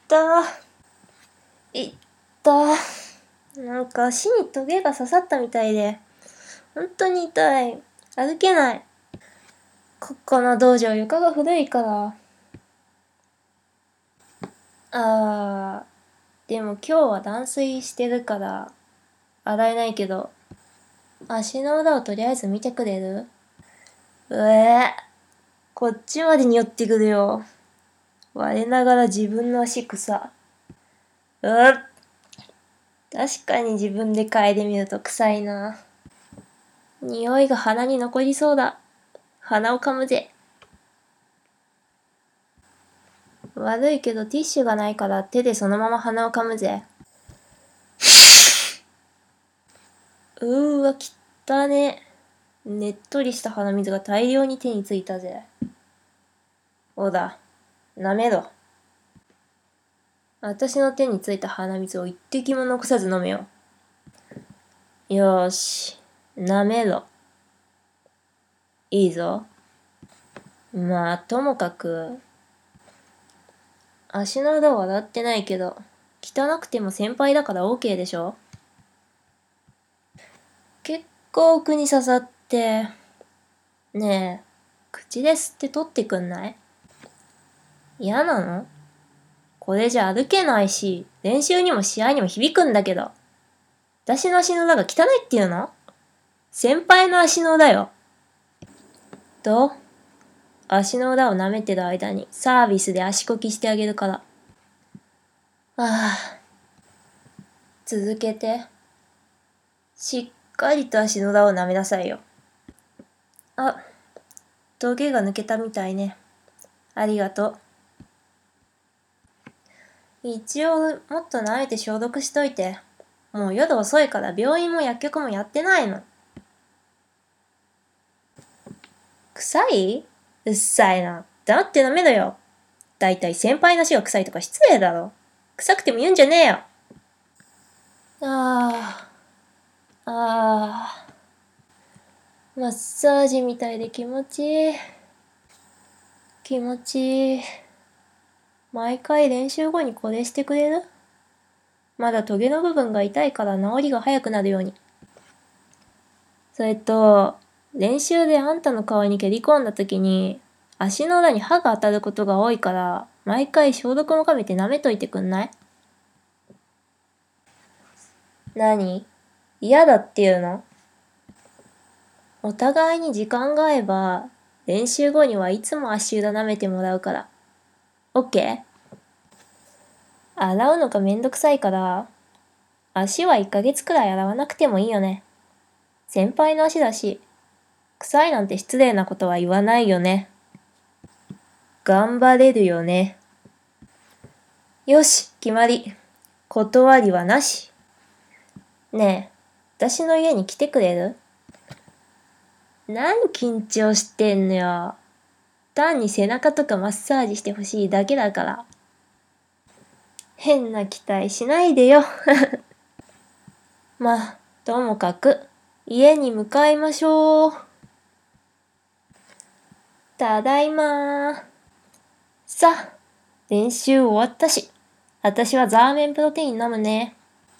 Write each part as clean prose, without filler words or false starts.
た。いった。なんか足にトゲが刺さったみたいで、本当に痛い。歩けない。ここの道場床が古いから。でも今日は断水してるから、洗えないけど、足の裏をとりあえず見てくれる？こっちまで匂ってくるよ。我ながら自分の足臭。確かに自分で嗅いでみると臭いな。匂いが鼻に残りそうだ。鼻を噛むぜ。悪いけどティッシュがないから手でそのまま鼻を噛むぜ。わ、きったね。ねっとりした鼻水が大量に手についたぜ。おだ、舐めろ。私の手についた鼻水を一滴も残さず飲めよ。よーし、舐めろ。いいぞ。まあ、ともかく、足の裏は洗ってないけど、汚くても先輩だから OK でしょ？結構奥に刺さって、ねえ、口で吸って取ってくんない？嫌なの？これじゃ歩けないし、練習にも試合にも響くんだけど。私の足の裏が汚いっていうの？先輩の足の裏よ。足の裏を舐めてる間にサービスで足こきしてあげるから。続けて。しっかりと足の裏を舐めなさいよ。トゲが抜けたみたいね。ありがとう。一応もっと舐めて消毒しといて。もう夜遅いから病院も薬局もやってないの。臭い？うっさいな。黙って舐めろよ。だいたい先輩の足が臭いとか失礼だろ。臭くても言うんじゃねえよ。マッサージみたいで気持ちいい。気持ちいい。毎回練習後にこれしてくれる？まだトゲの部分が痛いから治りが早くなるように。それと、練習であんたの顔に蹴り込んだ時に、足の裏に歯が当たることが多いから、毎回消毒も兼ねて舐めといてくんない？何？嫌だっていうの？お互いに時間が合えば、練習後にはいつも足裏舐めてもらうから。OK？ 洗うのがめんどくさいから、足は1ヶ月くらい洗わなくてもいいよね。先輩の足だし、臭いなんて失礼なことは言わないよね。頑張れるよね。よし、決まり。断りはなし。ねえ、私の家に来てくれる？何緊張してんのよ。単に背中とかマッサージしてほしいだけだから。変な期待しないでよ。まあ、ともかく、家に向かいましょう。ただいまー。さあ、練習終わったし、私はザーメンプロテイン飲むね。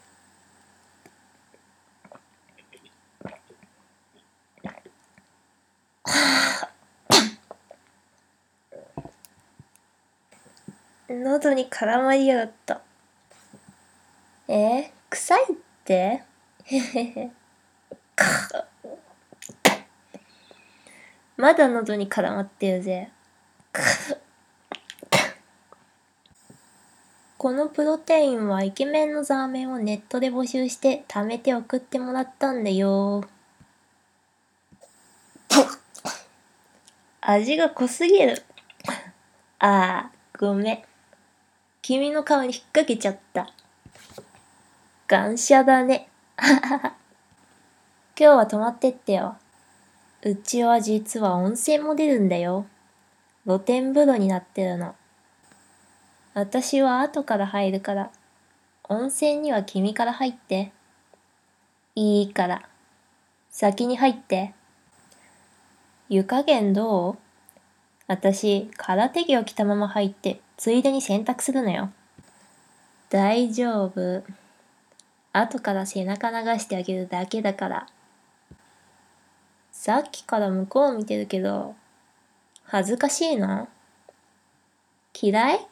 喉に絡まりやがった。臭いって？へへへ。まだ喉に絡まってるぜ。このプロテインはイケメンのザーメンをネットで募集して貯めて送ってもらったんだよ。味が濃すぎる。ごめん。君の顔に引っ掛けちゃった。感謝だね。今日は泊まってってよ。うちは実は温泉も出るんだよ。露天風呂になってるの。私は後から入るから、温泉には君から入って。いいから、先に入って。湯加減どう？私、空手着を着たまま入って、ついでに洗濯するのよ。 大丈夫。後から背中流してあげるだけだから。さっきから向こう見てるけど、恥ずかしいの？嫌い？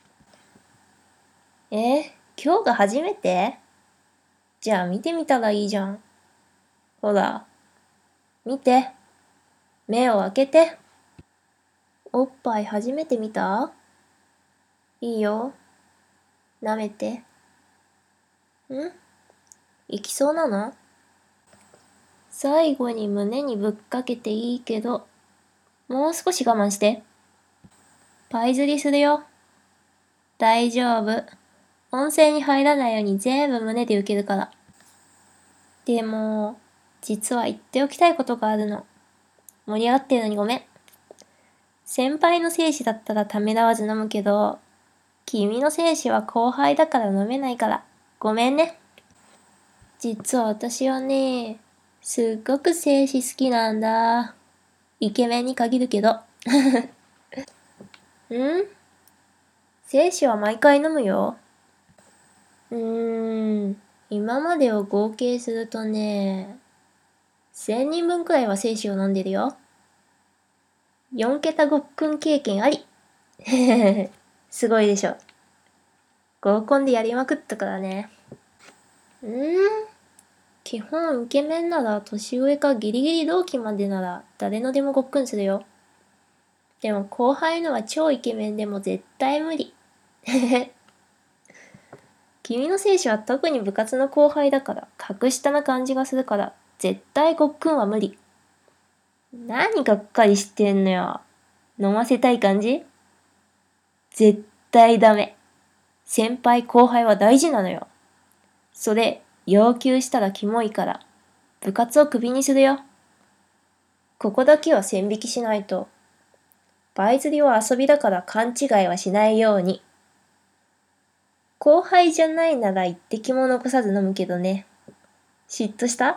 今日が初めて？じゃあ見てみたらいいじゃん。ほら、見て。目を開けて。おっぱい初めて見た？いいよ。舐めて。行きそうなの？最後に胸にぶっかけていいけど、もう少し我慢して。パイ釣りするよ。大丈夫。温泉に入らないように全部胸で受けるから。でも、実は言っておきたいことがあるの。盛り上がってるのにごめん。先輩の精子だったらためらわず飲むけど、君の精子は後輩だから飲めないから、ごめんね。実は私はね、すっごく精子好きなんだ。イケメンに限るけど。精子は毎回飲むよ。今までを合計するとね、1000人分くらいは精子を飲んでるよ。4桁ごっくん経験あり。すごいでしょ。合コンでやりまくったからね。基本イケメンなら年上かギリギリ同期までなら誰のでもごっくんするよ。でも後輩のは超イケメンでも絶対無理。君の精子は特に部活の後輩だから格下な感じがするから絶対ごっくんは無理。何がっかりしてんのよ。飲ませたい感じ？絶対ダメ。先輩後輩は大事なのよ。それ、要求したらキモいから、部活をクビにするよ。ここだけは線引きしないと。バイ釣りは遊びだから勘違いはしないように。後輩じゃないなら一滴も残さず飲むけどね。嫉妬した？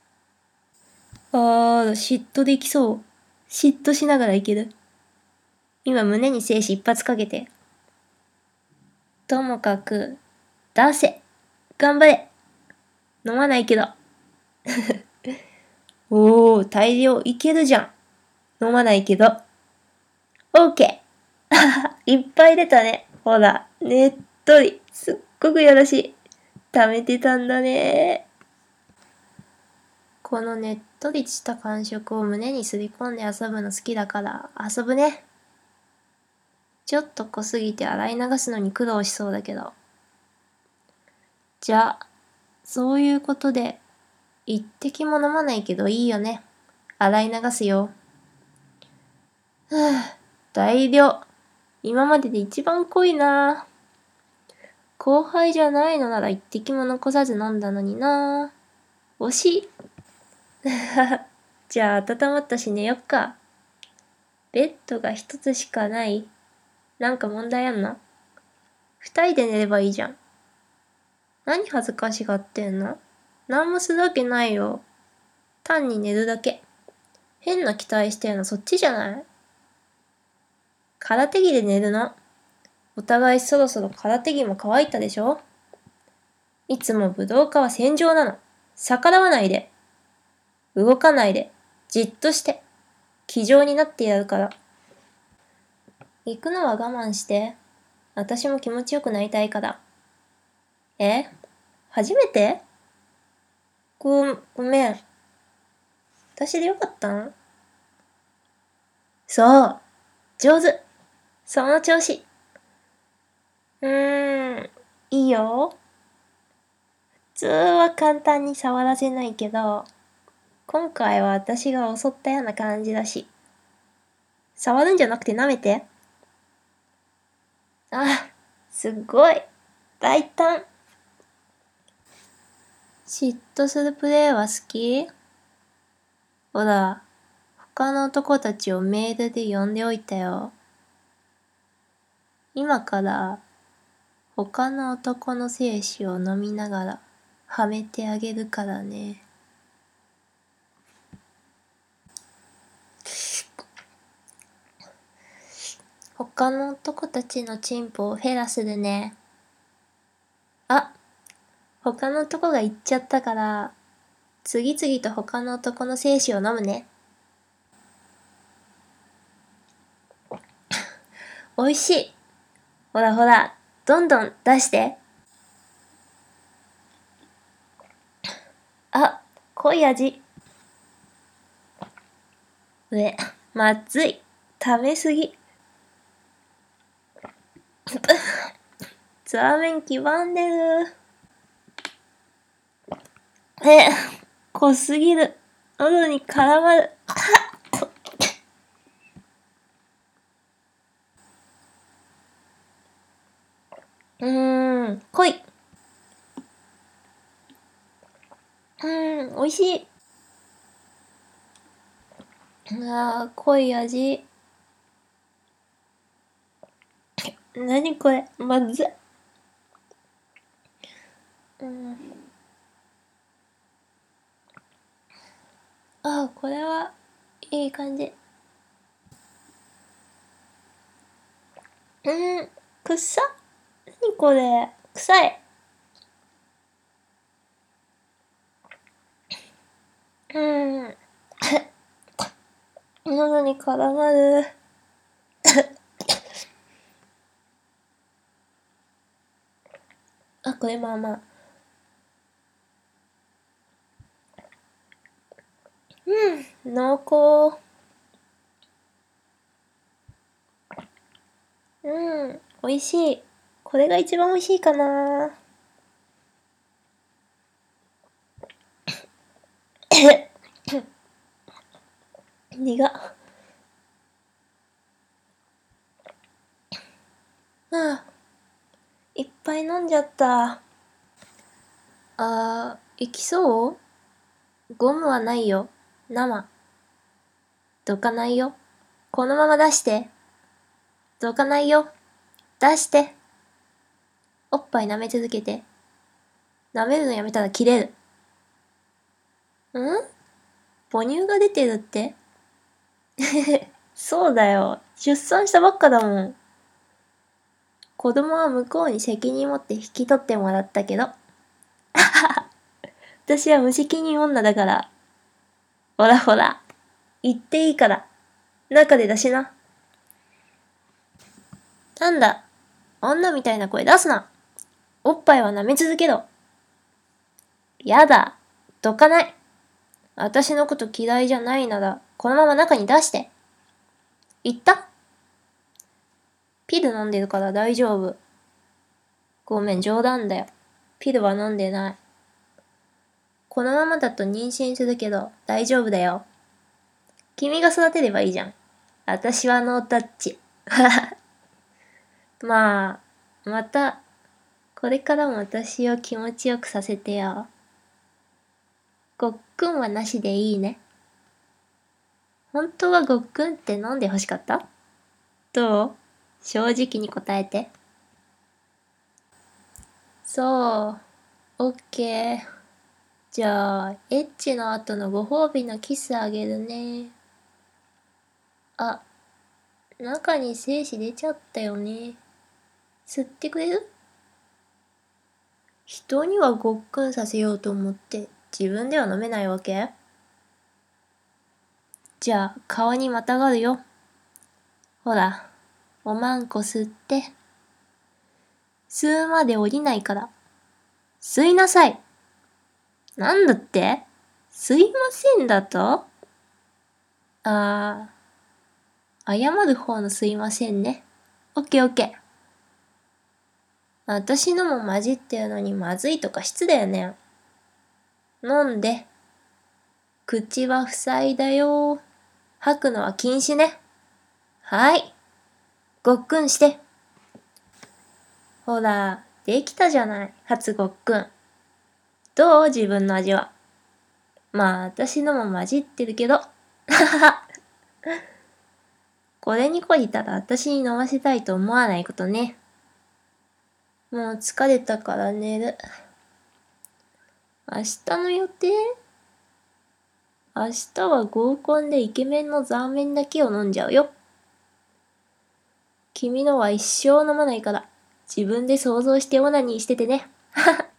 嫉妬できそう。嫉妬しながらいける。今胸に精子一発かけて。ともかく、出せ。頑張れ。飲まないけど。大量いけるじゃん。飲まないけど。オーケー。いっぱい出たね。ほら、ねっとり。すっごくよろしい。溜めてたんだね。このねっとりした感触を胸にすり込んで遊ぶの好きだから遊ぶね。ちょっと濃すぎて洗い流すのに苦労しそうだけど。じゃあ、そういうことで、一滴も飲まないけどいいよね。洗い流すよ。大量。今までで一番濃いな。後輩じゃないのなら一滴も残さず飲んだのにな。惜しい。じゃあ温まったし寝よっか。ベッドが一つしかない？なんか問題あんの？二人で寝ればいいじゃん。何恥ずかしがってんの？なんもするわけないよ。単に寝るだけ。変な期待してんのそっちじゃない？空手着で寝るの。お互いそろそろ空手着も乾いたでしょ？いつも武道家は戦場なの。逆らわないで。動かないで。じっとして。気丈になってやるから。行くのは我慢して。私も気持ちよくなりたいから。初めて？ごめん。私でよかったん？そう。上手。その調子。いいよ。普通は簡単に触らせないけど、今回は私が襲ったような感じだし。触るんじゃなくて舐めて。すっごい。大胆。嫉妬するプレイは好き？ほら、他の男たちをメールで呼んでおいたよ。今から他の男の精子を飲みながらはめてあげるからね。他の男たちのチンポをフェラするね。 他の男が行っちゃったから、次々と他の男の精子を飲むね。美味しい。ほらほら、どんどん出して。あ、濃い味。まずい。食べすぎ。ザーメン黄ばんでる。濃すぎる。喉に絡まる。濃い。美味しい。濃い味。なにこれ、まずい。これはいい感じ。くっさ。なにこれ、臭い。喉に絡まる。これまあまあ。濃厚。美味しい。これが一番美味しいかな。苦っ。いっぱい飲んじゃった。いきそう？ゴムはないよ。生。どかないよ。このまま出して。どかないよ。出して。おっぱい舐め続けて。舐めるのやめたら切れる。母乳が出てるって？そうだよ。出産したばっかだもん。子供は向こうに責任持って引き取ってもらったけど。私は無責任女だから。ほらほら。言っていいから。中で出しな。なんだ。女みたいな声出すな。おっぱいは舐め続けろ。やだ。どかない。私のこと嫌いじゃないなら、このまま中に出して。言った？ピル飲んでるから大丈夫。ごめん、冗談だよ。ピルは飲んでない。このままだと妊娠するけど大丈夫だよ。君が育てればいいじゃん。私はノータッチ。まあ、また、これからも私を気持ちよくさせてよ。ごっくんはなしでいいね。本当はごっくんって飲んで欲しかった？どう？正直に答えて。そう、オッケー。じゃあ、エッチの後のご褒美のキスあげるね。中に精子出ちゃったよね。吸ってくれる？人にはごっくんさせようと思って自分では飲めないわけ？じゃあ、顔にまたがるよ。ほら、おまんこ吸って。吸うまで降りないから。吸いなさい。なんだって？すいませんだと？謝る方のすいませんね。オッケーオッケー。私のも混じってるのにまずいとか失礼ね。飲んで。口は塞いだよ。吐くのは禁止ね。はい。ごっくんして。ほら、できたじゃない。初ごっくん。どう？自分の味は。まあ、私のも混じってるけど。これに懲りたら私に飲ませたいと思わないことね。もう疲れたから寝る。明日の予定？明日は合コンでイケメンのザーメンだけを飲んじゃうよ。君のは一生飲まないから、自分で想像してオナニーしててね。